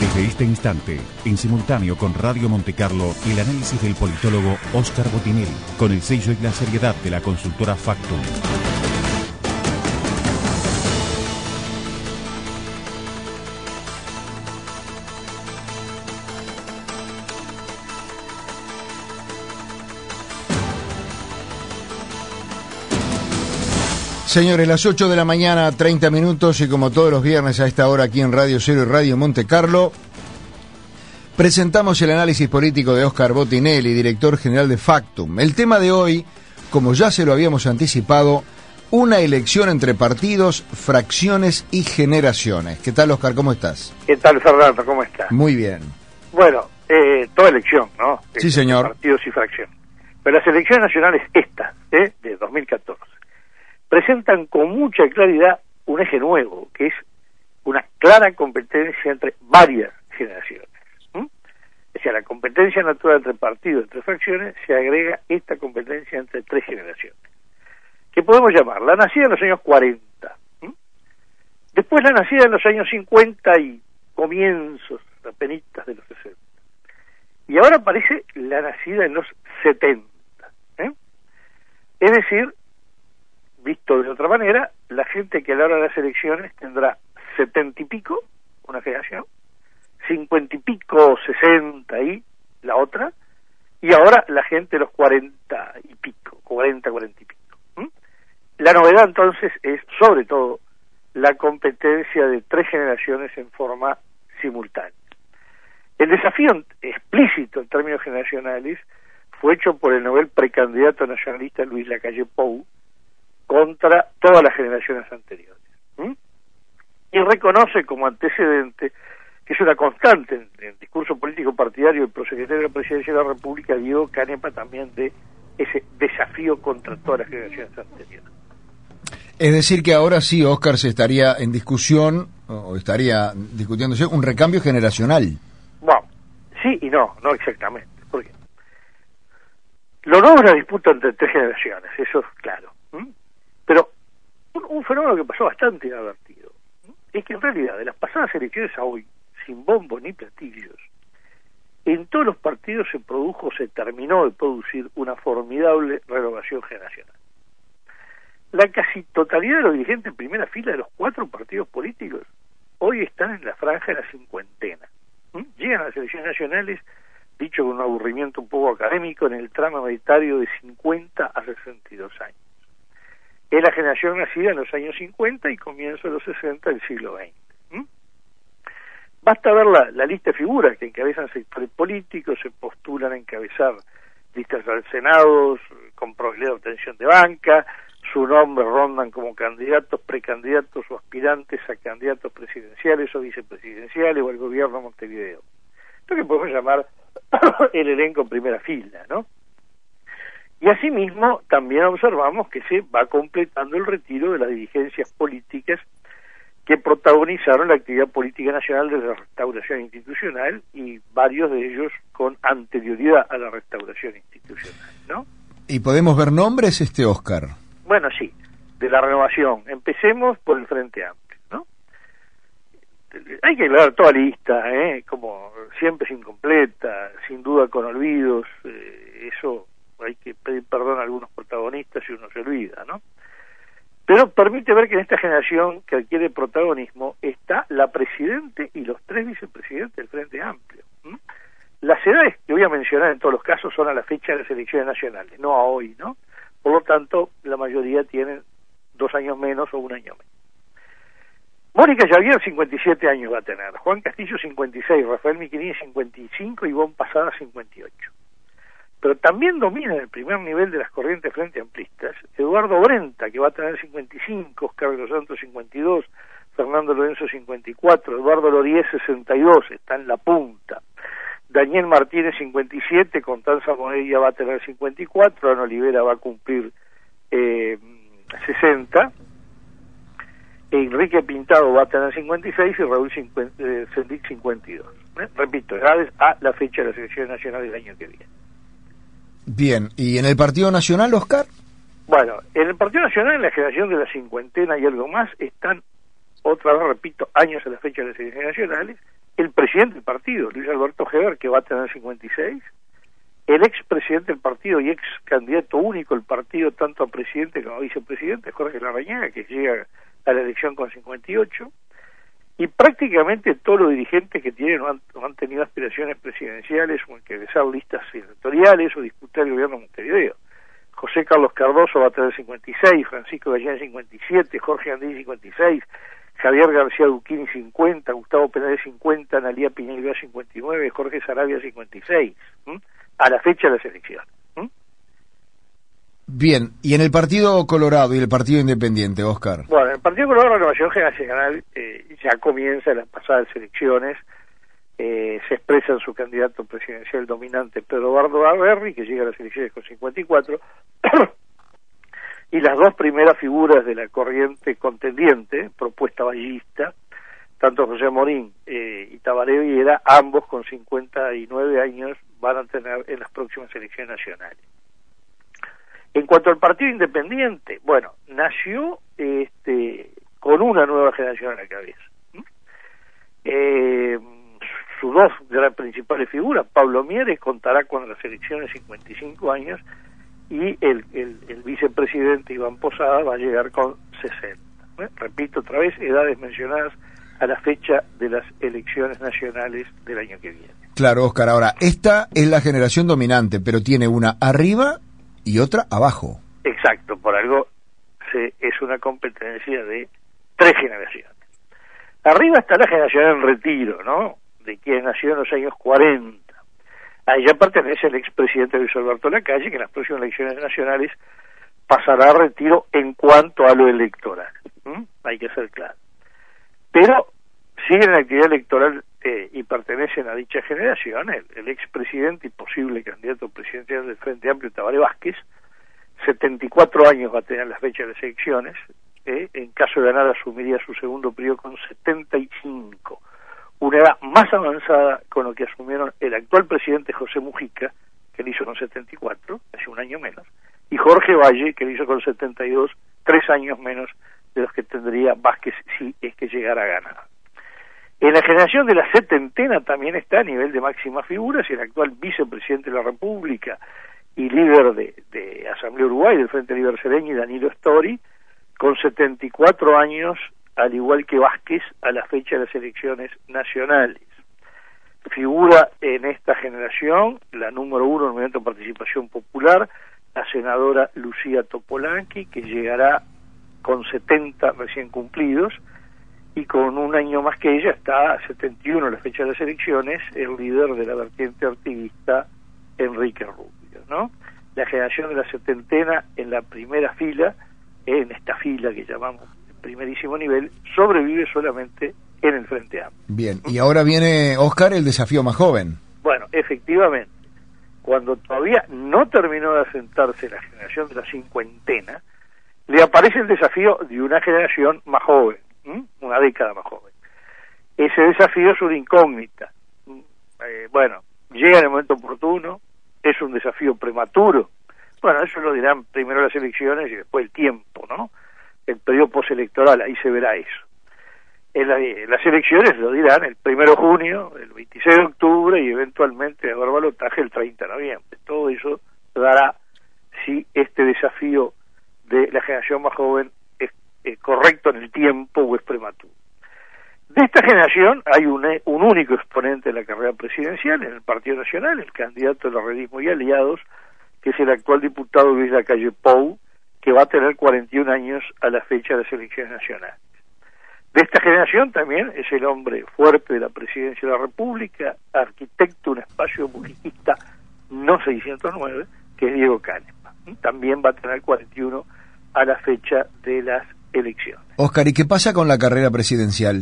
Desde este instante, en simultáneo con Radio Montecarlo, el análisis del politólogo Óscar Botinelli, con el sello y la seriedad de la consultora Factum. Señores, las 8 de la mañana, 30 minutos, y como todos los viernes a esta hora aquí en Radio Cero y Radio Montecarlo, presentamos el análisis político de Óscar Botinelli, director general de Factum. El tema de hoy, como ya se lo habíamos anticipado, una elección entre partidos, fracciones y generaciones. ¿Qué tal, Óscar? ¿Cómo estás? ¿Qué tal, Fernando? ¿Cómo estás? Muy bien. Bueno, toda elección, ¿no? Sí, señor. Partidos y fracciones. Pero las elecciones nacionales estas, de 2014, presentan con mucha claridad un eje nuevo, que es una clara competencia entre varias generaciones. O sea, la competencia natural entre partidos, entre fracciones, se agrega esta competencia entre tres generaciones, que podemos llamar la nacida en los años 40, después la nacida en los años 50 y comienzos, apenitas de los 60, y ahora aparece la nacida en los 70. Es decir, visto de otra manera, la gente que a la hora de las elecciones tendrá 70 y pico, una generación, 50 y pico, 60 y la otra, y ahora la gente de los 40 y pico, 40 y pico. La novedad entonces es, sobre todo, la competencia de tres generaciones en forma simultánea. El desafío explícito en términos generacionales fue hecho por el Nobel precandidato nacionalista Luis Lacalle Pou contra todas las generaciones anteriores. Y reconoce como antecedente que es una constante en el discurso político partidario del prosecretario de la Presidencia de la República, Diego Canepa, también de ese desafío contra todas las generaciones anteriores. Es decir que ahora sí, Óscar, se estaría en discusión, o estaría discutiéndose, un recambio generacional. Bueno, sí y no exactamente. ¿Por qué? Lo nuevo es la disputa entre tres generaciones, eso es claro. Pero un fenómeno que pasó bastante inadvertido es que en realidad de las pasadas elecciones a hoy, sin bombo ni platillos, en todos los partidos se terminó de producir una formidable renovación generacional. La casi totalidad de los dirigentes en primera fila de los cuatro partidos políticos hoy están en la franja de la cincuentena. Llegan a las elecciones nacionales, dicho con un aburrimiento un poco académico, en el tramo etario de 50 a 62 años. Es la generación nacida en los años 50 y comienzo de los 60 del siglo XX. Basta ver la lista de figuras que encabezan sectores políticos, se postulan a encabezar listas al Senado con probabilidad de obtención de banca, su nombre rondan como candidatos, precandidatos o aspirantes a candidatos presidenciales o vicepresidenciales o al gobierno de Montevideo. Esto que podemos llamar el elenco en primera fila, ¿no? Y asimismo también observamos que se va completando el retiro de las dirigencias políticas que protagonizaron la actividad política nacional desde la restauración institucional, y varios de ellos con anterioridad a la restauración institucional, ¿no? ¿Y podemos ver nombres, Óscar? Bueno, sí, de la renovación. Empecemos por el Frente Amplio, ¿no? Hay que leer toda lista, como siempre es incompleta, sin duda con olvidos, eso hay que pedir perdón a algunos protagonistas si uno se olvida, ¿no? Pero permite ver que en esta generación que adquiere protagonismo está la presidente y los tres vicepresidentes del Frente Amplio. Las edades que voy a mencionar en todos los casos son a la fecha de las elecciones nacionales, no a hoy, ¿no? Por lo tanto, la mayoría tienen 2 años menos o 1 año menos. Mónica Javier, 57 años va a tener, Juan Castillo, 56, Rafael Miquelini, 55, y Ivonne Pasada, 58. Pero también domina en el primer nivel de las corrientes frente amplistas Eduardo Brenta, que va a tener 55, Oscar de los Santos 52, Fernando Lorenzo 54, Eduardo Lorié 62, está en la punta. Daniel Martínez 57, Constanza Bonilla va a tener 54, Ana Olivera va a cumplir 60, Enrique Pintado va a tener 56 y Raúl Sendic 52. Repito, edades a la fecha de las elecciones nacionales del año que viene. Bien, ¿y en el Partido Nacional, Óscar? Bueno, en el Partido Nacional, en la generación de la cincuentena y algo más, están, otra vez repito, años a la fecha de las elecciones nacionales, el presidente del partido, Luis Alberto Heber, que va a tener 56, el expresidente del partido y ex candidato único del partido, tanto a presidente como a vicepresidente, Jorge Larrañaga, que llega a la elección con 58, y prácticamente todos los dirigentes que tienen o han tenido aspiraciones presidenciales o encabezar listas senatoriales o disputar el gobierno de Montevideo. José Carlos Cardoso va a tener 56, Francisco Gallán 57, Jorge Andí 56, Javier García Duquini 50, Gustavo Penades 50, Analía Piñera 59, Jorge Sarabia 56, a la fecha de las elecciones. Bien, y en el Partido Colorado y el Partido Independiente, Oscar. Bueno, el Partido Colorado de Renovación Nacional ya comienza las pasadas elecciones, se expresa en su candidato presidencial dominante Pedro Barberry, que llega a las elecciones con 54, y las dos primeras figuras de la corriente contendiente, propuesta vallista, tanto José Morín y Tabaré Viera, ambos con 59 años, van a tener en las próximas elecciones nacionales. En cuanto al Partido Independiente, bueno, nació con una nueva generación a la cabeza. Sus dos principales figuras, Pablo Mieres, contará con las elecciones 55 años, y el vicepresidente Iván Posada va a llegar con 60. Repito otra vez, edades mencionadas a la fecha de las elecciones nacionales del año que viene. Claro, Oscar, ahora, esta es la generación dominante, pero tiene una arriba y otra abajo. Exacto, por algo es una competencia de 3 generaciones. Arriba está la generación en retiro, ¿no?, de quien nació en los años 40. A ella pertenece el expresidente Luis Alberto Lacalle, que en las próximas elecciones nacionales pasará a retiro en cuanto a lo electoral. Hay que ser claro. Pero siguen en actividad electoral y pertenecen a dicha generación el expresidente y posible candidato presidencial del Frente Amplio, Tabaré Vázquez, 74 años va a tener la fecha de las elecciones, en caso de ganar asumiría su segundo periodo con 75, una edad más avanzada con lo que asumieron el actual presidente José Mujica, que lo hizo con 74, hace un año menos, y Jorge Valle, que lo hizo con 72, 3 años menos de los que tendría Vázquez si es que llegara a ganar. En la generación de la setentena también está a nivel de máximas figuras el actual vicepresidente de la República y líder de Asamblea Uruguay, del Frente Libre Sereño, y Danilo Stori, con 74 años, al igual que Vázquez, a la fecha de las elecciones nacionales. Figura en esta generación la número 1 del Movimiento de Participación Popular, la senadora Lucía Topolanqui, que llegará con 70 recién cumplidos, y con un año más que ella está a 71 a la fecha de las elecciones, el líder de la vertiente artiguista, Enrique Rubio, ¿no? La generación de la setentena en la primera fila, en esta fila que llamamos primerísimo nivel, sobrevive solamente en el Frente Amplio. Bien, y ahora viene, Oscar, el desafío más joven. Bueno, efectivamente, cuando todavía no terminó de asentarse la generación de la cincuentena, le aparece el desafío de una generación más joven, una década más joven. Ese desafío es una incógnita. Bueno, llega en el momento oportuno, es un desafío prematuro. Bueno, eso lo dirán primero las elecciones y después el tiempo, ¿no? El periodo postelectoral, ahí se verá eso. En las elecciones lo dirán el 1 de junio, el 26 de octubre y eventualmente haber balotaje el 30 de noviembre. Todo eso dará si este desafío de la generación más joven es correcto en el tiempo o es prematuro. De esta generación hay un único exponente de la carrera presidencial en el Partido Nacional, el candidato del Herrerismo y Aliados, que es el actual diputado Luis Lacalle Pou, que va a tener 41 años a la fecha de las elecciones nacionales. De esta generación también es el hombre fuerte de la presidencia de la República, arquitecto de un espacio mujiquista no 609, que es Diego Canepa. También va a tener 41 a la fecha de las elecciones. Oscar, ¿y qué pasa con la carrera presidencial?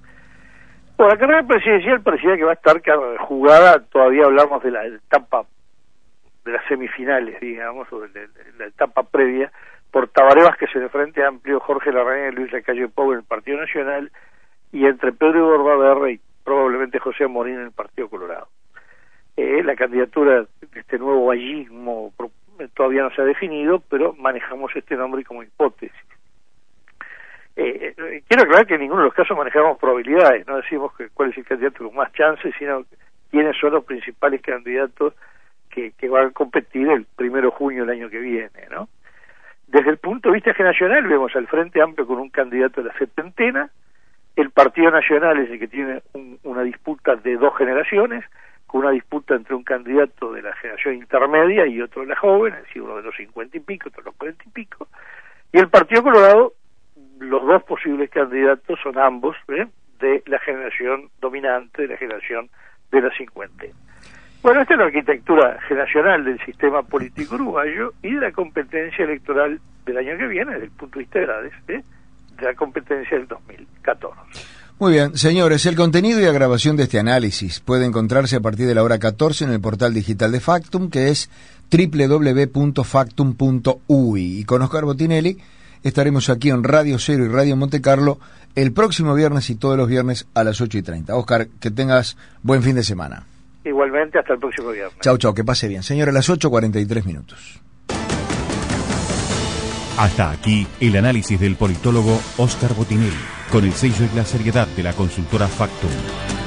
Bueno, la carrera presidencial parecía que va a estar jugada, todavía hablamos de la etapa de las semifinales, digamos, o de la etapa previa, por Tabaré Vázquez en el Frente Amplio, Jorge Larrañaga y Luis Lacalle Pou en el Partido Nacional, y entre Pedro Barberry y probablemente José Morín en el Partido Colorado. La candidatura de este nuevo vallismo todavía no se ha definido, pero manejamos este nombre como hipótesis. Quiero aclarar que en ninguno de los casos manejamos probabilidades, no decimos cuál es el candidato con más chances, sino quiénes son los principales candidatos que van a competir el 1 de junio del año que viene, ¿no? Desde el punto de vista nacional vemos al Frente Amplio con un candidato de la setentena, el Partido Nacional es el que tiene una disputa de 2 generaciones, con una disputa entre un candidato de la generación intermedia y otro de la joven, es decir, uno de los 50 y pico, otro de los 40 y pico, y el Partido Colorado, los 2 posibles candidatos son ambos de la generación dominante, de la generación de la cincuentena. Bueno, esta es la arquitectura generacional del sistema político uruguayo y de la competencia electoral del año que viene, desde el punto de vista de edades, de la competencia del 2014. Muy bien, señores, el contenido y la grabación de este análisis puede encontrarse a partir de la hora 14 en el portal digital de Factum, que es www.factum.uy. Y con Oscar Botinelli estaremos aquí en Radio Cero y Radio Monte Carlo el próximo viernes y todos los viernes a las 8:30. Oscar, que tengas buen fin de semana. Igualmente, hasta el próximo viernes. Chau, que pase bien. Señora, a las 8:43. Hasta aquí el análisis del politólogo Oscar Botinelli, con el sello y la seriedad de la consultora Factum.